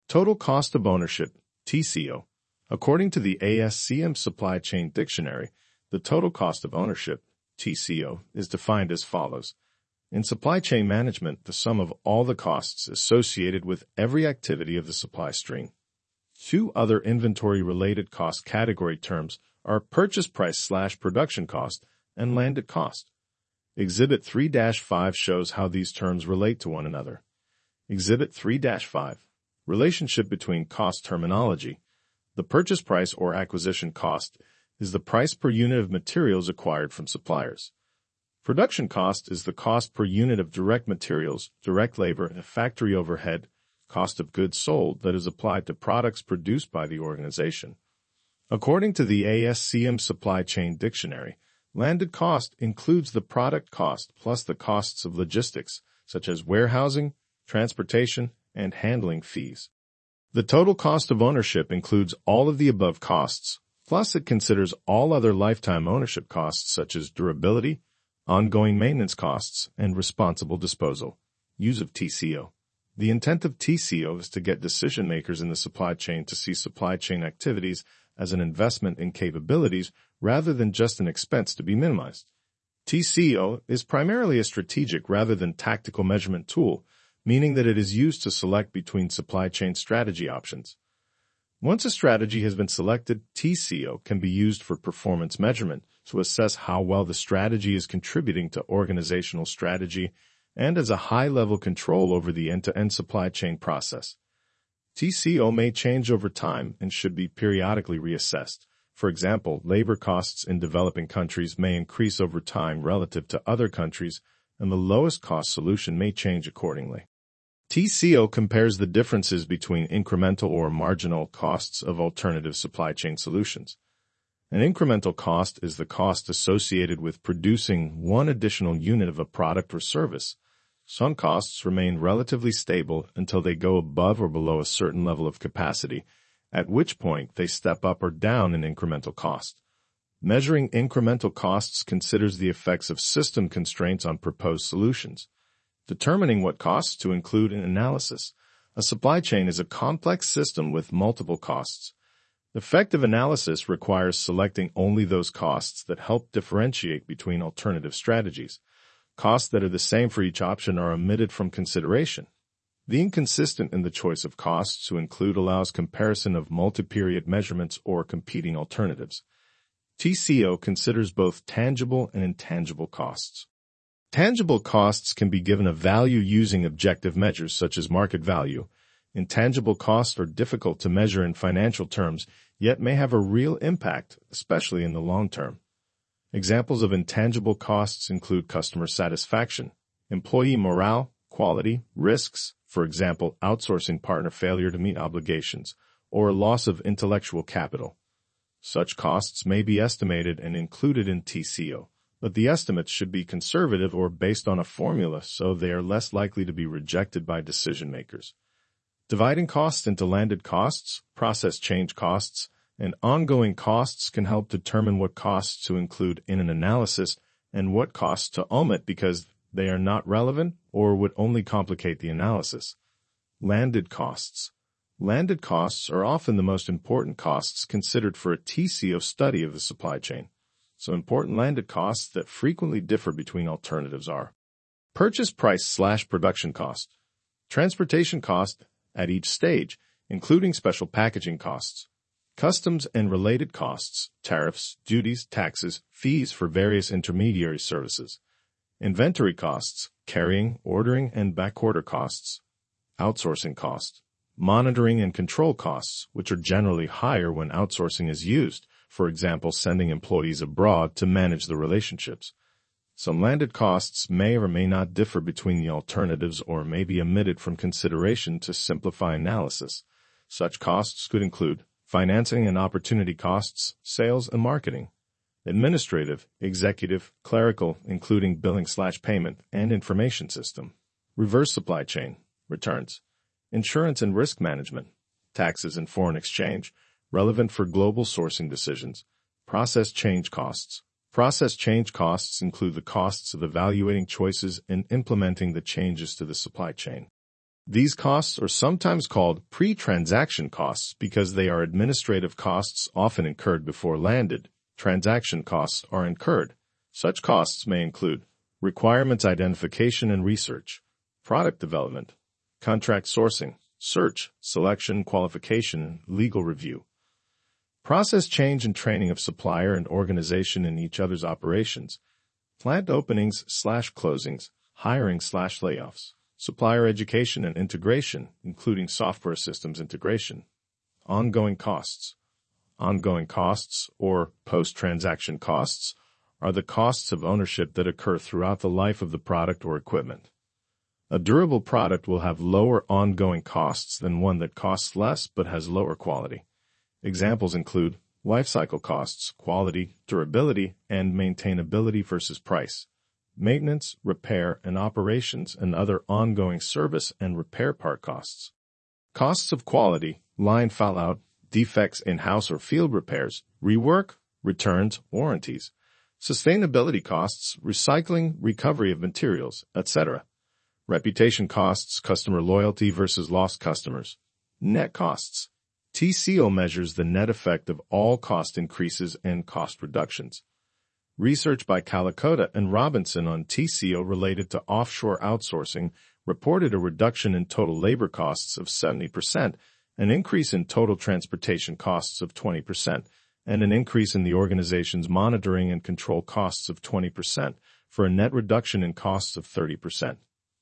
Total cost of ownership, TCO. According to the ASCM Supply Chain Dictionary, the total cost of ownership, TCO, is defined as follows. In supply chain management, the sum of all the costs associated with every activity of the supply stream. Two other inventory-related cost category terms are purchase price/production cost and landed cost. Exhibit 3-5 shows how these terms relate to one another. Exhibit 3-5. Relationship between cost terminology. The purchase price or acquisition cost is the price per unit of materials acquired from suppliers. Production cost is the cost per unit of direct materials, direct labor, and factory overhead, cost of goods sold that is applied to products produced by the organization. According to the ASCM Supply Chain Dictionary, landed cost includes the product cost plus the costs of logistics, such as warehousing, transportation, and handling fees. The total cost of ownership includes all of the above costs, plus it considers all other lifetime ownership costs such as durability, ongoing maintenance costs, and responsible disposal. Use of TCO. The intent of TCO is to get decision-makers in the supply chain to see supply chain activities as an investment in capabilities rather than just an expense to be minimized. TCO is primarily a strategic rather than tactical measurement tool, meaning that it is used to select between supply chain strategy options. Once a strategy has been selected, TCO can be used for performance measurement to assess how well the strategy is contributing to organizational strategy and as a high-level control over the end-to-end supply chain process. TCO may change over time and should be periodically reassessed. For example, labor costs in developing countries may increase over time relative to other countries, and the lowest cost solution may change accordingly. TCO compares the differences between incremental or marginal costs of alternative supply chain solutions. An incremental cost is the cost associated with producing one additional unit of a product or service. Some costs remain relatively stable until they go above or below a certain level of capacity, at which point they step up or down in incremental cost. Measuring incremental costs considers the effects of system constraints on proposed solutions. Determining what costs to include in analysis. A supply chain is a complex system with multiple costs. Effective analysis requires selecting only those costs that help differentiate between alternative strategies. Costs that are the same for each option are omitted from consideration. Being inconsistent in the choice of costs to include allows comparison of multi-period measurements or competing alternatives. TCO considers both tangible and intangible costs. Tangible costs can be given a value using objective measures such as market value. Intangible costs are difficult to measure in financial terms, yet may have a real impact, especially in the long term. Examples of intangible costs include customer satisfaction, employee morale, quality, risks, for example, outsourcing partner failure to meet obligations, or loss of intellectual capital. Such costs may be estimated and included in TCO, but the estimates should be conservative or based on a formula so they are less likely to be rejected by decision makers. Dividing costs into landed costs, process change costs, and ongoing costs can help determine what costs to include in an analysis and what costs to omit because they are not relevant or would only complicate the analysis. Landed costs. Landed costs are often the most important costs considered for a TCO study of the supply chain. Some important landed costs that frequently differ between alternatives are purchase price/production cost, transportation cost at each stage, including special packaging costs, customs and related costs, tariffs, duties, taxes, fees for various intermediary services, inventory costs, carrying, ordering, and backorder costs, outsourcing cost, monitoring and control costs, which are generally higher when outsourcing is used, for example, sending employees abroad to manage the relationships. Some landed costs may or may not differ between the alternatives or may be omitted from consideration to simplify analysis. Such costs could include financing and opportunity costs, sales and marketing, administrative, executive, clerical, including billing/payment, and information system, reverse supply chain, returns, insurance and risk management, taxes and foreign exchange, relevant for global sourcing decisions, process change costs. Process change costs include the costs of evaluating choices and implementing the changes to the supply chain. These costs are sometimes called pre-transaction costs because they are administrative costs often incurred before landed. Transaction costs are incurred. Such costs may include requirements identification and research, product development, contract sourcing, search, selection, qualification, legal review, process change and training of supplier and organization in each other's operations, plant openings/closings, hiring/layoffs, supplier education and integration, including software systems integration, ongoing costs. Ongoing costs, or post-transaction costs, are the costs of ownership that occur throughout the life of the product or equipment. A durable product will have lower ongoing costs than one that costs less but has lower quality. Examples include lifecycle costs, quality, durability, and maintainability versus price, maintenance, repair, and operations, and other ongoing service and repair part costs. Costs of quality, line fallout, defects in-house or field repairs, rework, returns, warranties, sustainability costs, recycling, recovery of materials, etc. Reputation costs, customer loyalty versus lost customers. Net costs. TCO measures the net effect of all cost increases and cost reductions. Research by Calicota and Robinson on TCO related to offshore outsourcing reported a reduction in total labor costs of 70%, an increase in total transportation costs of 20%, and an increase in the organization's monitoring and control costs of 20%, for a net reduction in costs of 30%.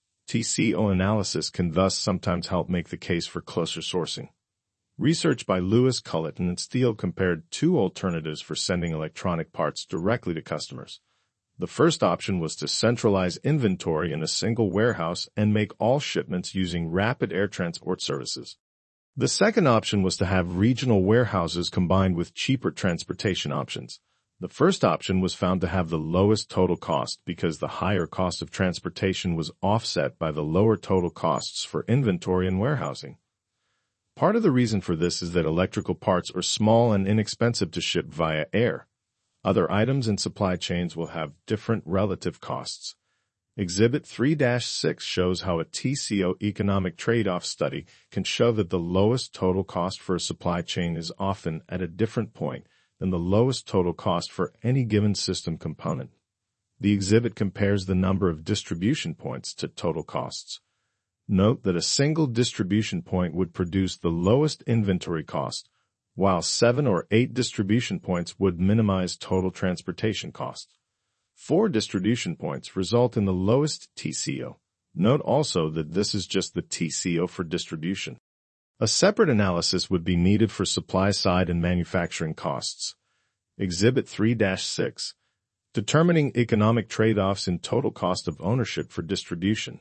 TCO analysis can thus sometimes help make the case for closer sourcing. Research by Lewis, Culleton, and Steele compared two alternatives for sending electronic parts directly to customers. The first option was to centralize inventory in a single warehouse and make all shipments using rapid air transport services. The second option was to have regional warehouses combined with cheaper transportation options. The first option was found to have the lowest total cost because the higher cost of transportation was offset by the lower total costs for inventory and warehousing. Part of the reason for this is that electrical parts are small and inexpensive to ship via air. Other items in supply chains will have different relative costs. Exhibit 3-6 shows how a TCO economic trade-off study can show that the lowest total cost for a supply chain is often at a different point than the lowest total cost for any given system component. The exhibit compares the number of distribution points to total costs. Note that a single distribution point would produce the lowest inventory cost, while 7 or 8 distribution points would minimize total transportation costs. 4 distribution points result in the lowest TCO. Note also that this is just the TCO for distribution. A separate analysis would be needed for supply side and manufacturing costs. Exhibit 3-6. Determining economic trade-offs in total cost of ownership for distribution.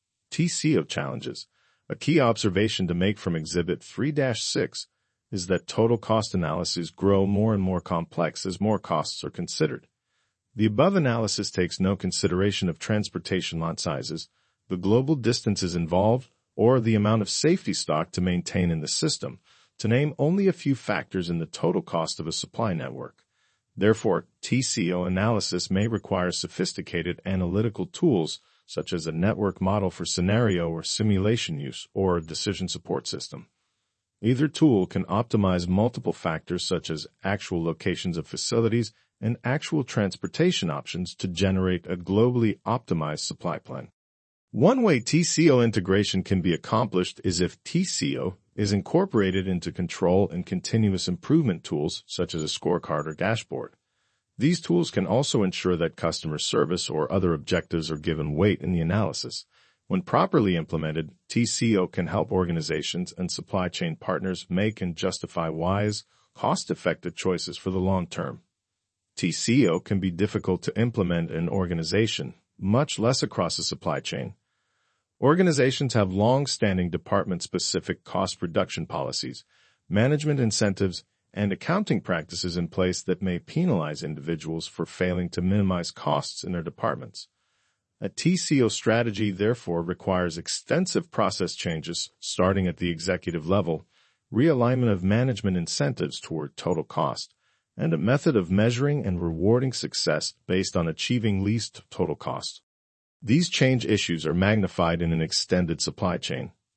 TCO challenges. A key observation to make from Exhibit 3-6 is that total cost analyses grow more and more complex as more costs are considered. The above analysis takes no consideration of transportation lot sizes, the global distances involved, or the amount of safety stock to maintain in the system, to name only a few factors in the total cost of a supply network. Therefore, TCO analysis may require sophisticated analytical tools such as a network model for scenario or simulation use or a decision support system. Either tool can optimize multiple factors such as actual locations of facilities and actual transportation options to generate a globally optimized supply plan. One way TCO integration can be accomplished is if TCO is incorporated into control and continuous improvement tools such as a scorecard or dashboard. These tools can also ensure that customer service or other objectives are given weight in the analysis. When properly implemented, TCO can help organizations and supply chain partners make and justify wise, cost-effective choices for the long term. TCO can be difficult to implement in an organization, much less across a supply chain. Organizations have long-standing department-specific cost reduction policies, management incentives, and accounting practices in place that may penalize individuals for failing to minimize costs in their departments. A TCO strategy, therefore, requires extensive process changes starting at the executive level, realignment of management incentives toward total cost, and a method of measuring and rewarding success based on achieving least total cost. These change issues are magnified in an extended supply chain.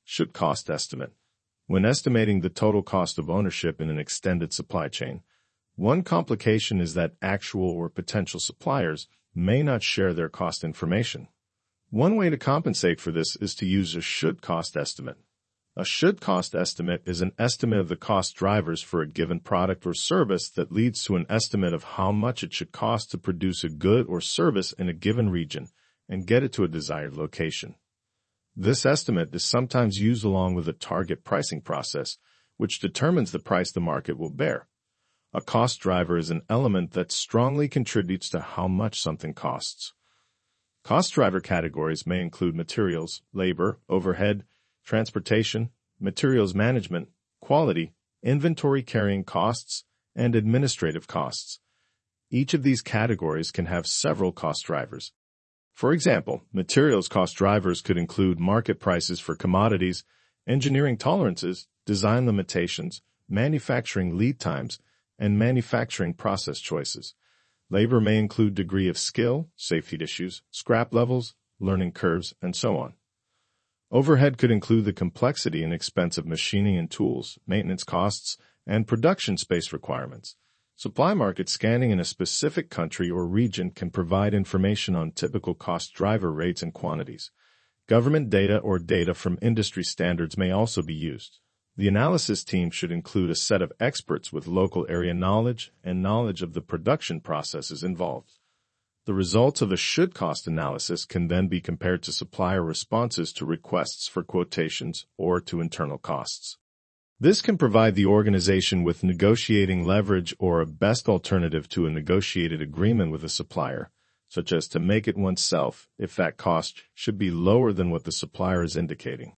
should cost estimate. When estimating the total cost of ownership in an extended supply chain, one complication is that actual or potential suppliers may not share their cost information. One way to compensate for this is to use a should cost estimate. A should cost estimate is an estimate of the cost drivers for a given product or service that leads to an estimate of how much it should cost to produce a good or service in a given region and get it to a desired location. This estimate is sometimes used along with a target pricing process, which determines the price the market will bear. A cost driver is an element that strongly contributes to how much something costs. Cost driver categories may include materials, labor, overhead, transportation, materials management, quality, inventory carrying costs, and administrative costs. Each of these categories can have several cost drivers. For example, materials cost drivers could include market prices for commodities, engineering tolerances, design limitations, manufacturing lead times, and manufacturing process choices. Labor may include degree of skill, safety issues, scrap levels, learning curves, and so on. Overhead could include the complexity and expense of machining and tools, maintenance costs, and production space requirements. Supply market scanning in a specific country or region can provide information on typical cost driver rates and quantities. Government data or data from industry standards may also be used. The analysis team should include a set of experts with local area knowledge and knowledge of the production processes involved. The results of a should cost analysis can then be compared to supplier responses to requests for quotations or to internal costs. This can provide the organization with negotiating leverage or a best alternative to a negotiated agreement with a supplier, such as to make it oneself if that cost should be lower than what the supplier is indicating.